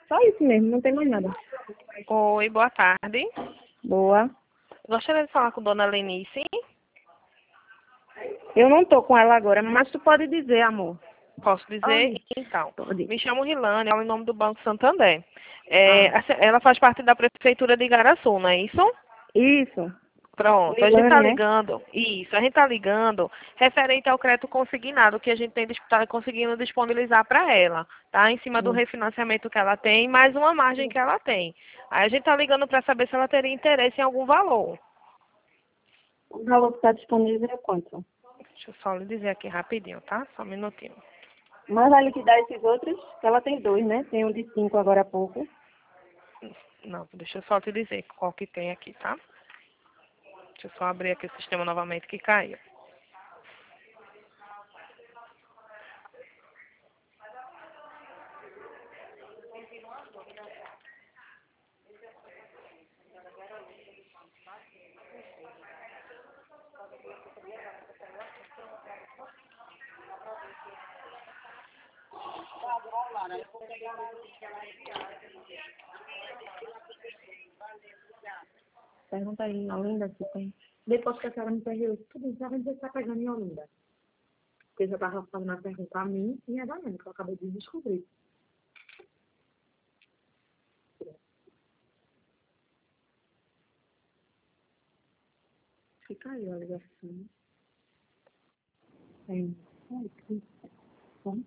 Só isso mesmo, não tem mais nada. Oi, boa tarde. Boa. Gostaria de falar com Dona Lenice. Eu não tô com ela agora, mas tu pode dizer, amor. Posso dizer? Pode. Então, Pode. me chamo Rilane, falo em nome do Banco Santander. Ela faz parte da Prefeitura de Igaraçu, não é isso? Isso. Pronto, a gente Rilane, está né? ligando, isso, a gente está ligando referente ao crédito consignado que a gente está conseguindo disponibilizar para ela, tá? Em cima do refinanciamento que ela tem, mais uma margem que ela tem. Aí a gente está ligando para saber se ela teria interesse em algum valor. O valor que está disponível é quanto? Deixa eu só lhe dizer aqui rapidinho, tá? Só um minutinho. Mas vai liquidar esses outros, que ela tem dois, né? Tem um de 5 agora há pouco. Não, deixa eu só te dizer qual que tem aqui, tá? Deixa eu só abrir aqui o sistema novamente que caiu. Pergunta aí em Olinda se tem. Depois que a senhora me perguntou tudo isso, a gente está pegando em Olinda. Porque já estava fazendo uma pergunta a mim e a Daiane, que eu acabei de descobrir. Fica aí a ligação. Tem. Vamos.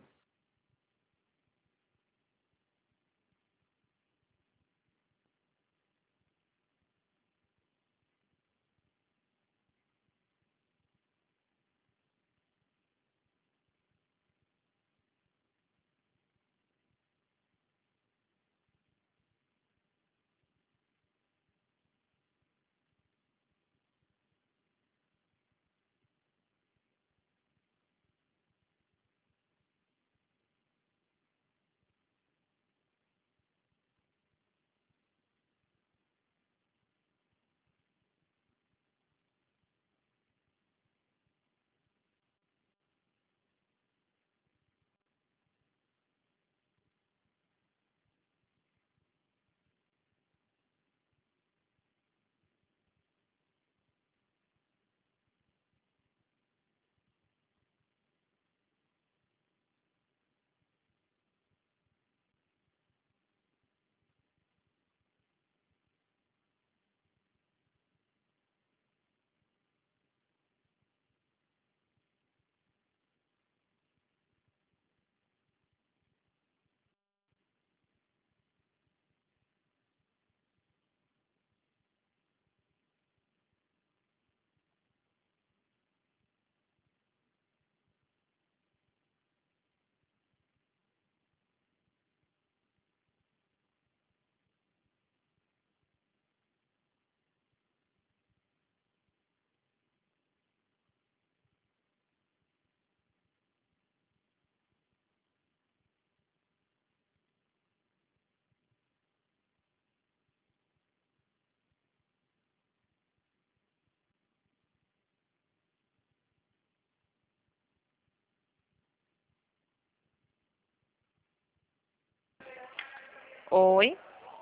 Oi?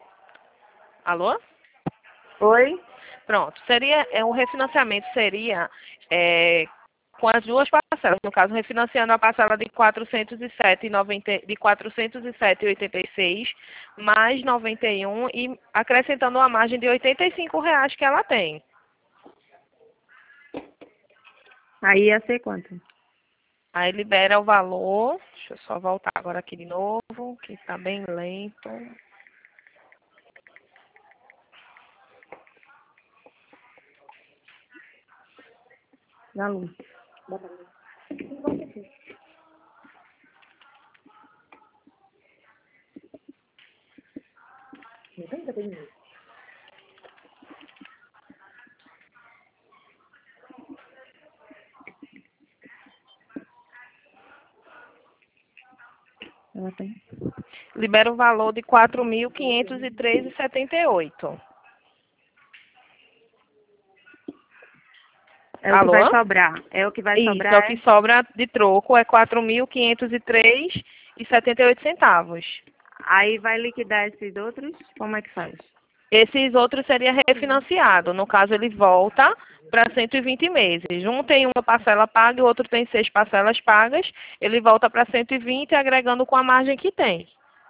Alô? Oi? Pronto, o refinanciamento seria com as duas parcelas, no caso, refinanciando a parcela de 407,90 de 407,86 mais 91 e acrescentando uma margem de R$ 85 que ela tem. Aí ia ser quanto? Aí libera o valor. Deixa eu só voltar agora aqui de novo, que está bem lento. Na luz. Não tem que ter. Ela tem. Libera o valor de R$ 4.503,78. É o que vai Alô? sobrar. É o que vai Isso, é o sobrar, que é? sobra de troco, é R$ 4.503,78. Aí vai liquidar esses outros? Como é que faz? Esses outros seria refinanciado. No caso, ele volta para 120 meses. Um tem uma parcela paga e o outro tem 6 parcelas pagas. Ele volta para 120, agregando com a margem que tem.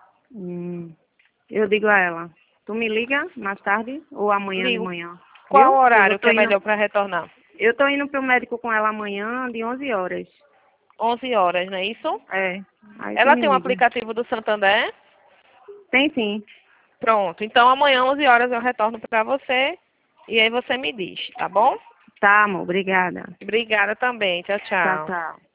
Eu digo a ela, tu me liga mais tarde ou amanhã de Ligo. manhã? Qual Viu? horário que é melhor para retornar? Eu tô indo pro médico com ela amanhã de 11 horas. 11 horas, não é isso? É. Aí tu Ela me tem um liga. aplicativo do Santander? Tem sim. Pronto. Então, amanhã, 11 horas, eu retorno para você. E aí você me diz, tá bom? Tá, amor. Obrigada. Obrigada também. Tchau, Tchau, tchau. tchau.